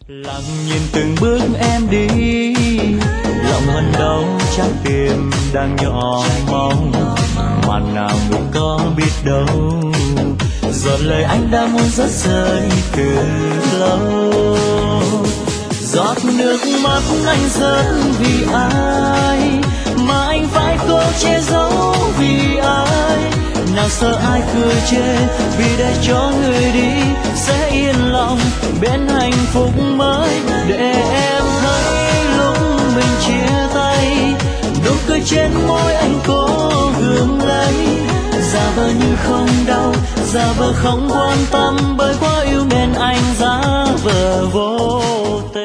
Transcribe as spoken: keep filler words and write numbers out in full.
Lặng nhìn từng bước em đi, lòng hằn đau chắc tim đang nhỏ mong, mà nào người có biết đâu, giọt lời anh đã muốn rớt rơi từ lâu. Giọt nước mắt anh rớt vì ai mà anh phải cố che giấu vì ai, nào sợ ai cười chê vì để cho người đi sẽ yên lòng bên hạnh phúc mới. Để em thấy lúc mình chia tay, nụ cười trên môi anh cố gượng lấy, giả vờ như không đau, giả vờ không quan tâm, bởi quá yêu nên anh giả vờ vô tình.